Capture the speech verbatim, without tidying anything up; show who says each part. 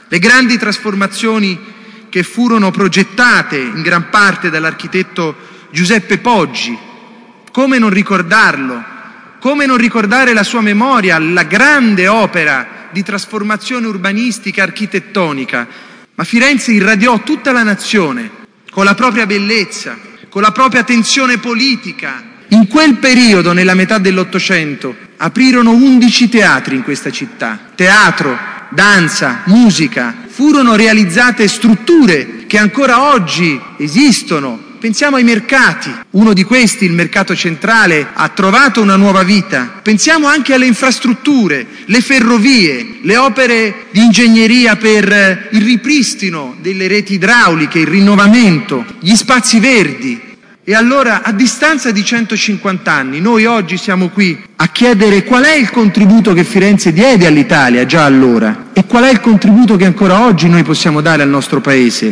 Speaker 1: Le grandi trasformazioni che furono progettate in gran parte dall'architetto Giuseppe Poggi, come non ricordarlo? Come non ricordare la sua memoria, la grande opera di trasformazione urbanistica e architettonica? Ma Firenze irradiò tutta la nazione con la propria bellezza, con la propria tensione politica. In quel periodo, nella metà dell'Ottocento, aprirono undici teatri in questa città. Teatro, danza, musica. Furono realizzate strutture che ancora oggi esistono. Pensiamo ai mercati. Uno di questi, il mercato centrale, ha trovato una nuova vita. Pensiamo anche alle infrastrutture, le ferrovie, le opere di ingegneria per il ripristino delle reti idrauliche, il rinnovamento, gli spazi verdi. E allora, a distanza di centocinquanta anni, noi oggi siamo qui a chiedere qual è il contributo che Firenze diede all'Italia già allora e qual è il contributo che ancora oggi noi possiamo dare al nostro Paese.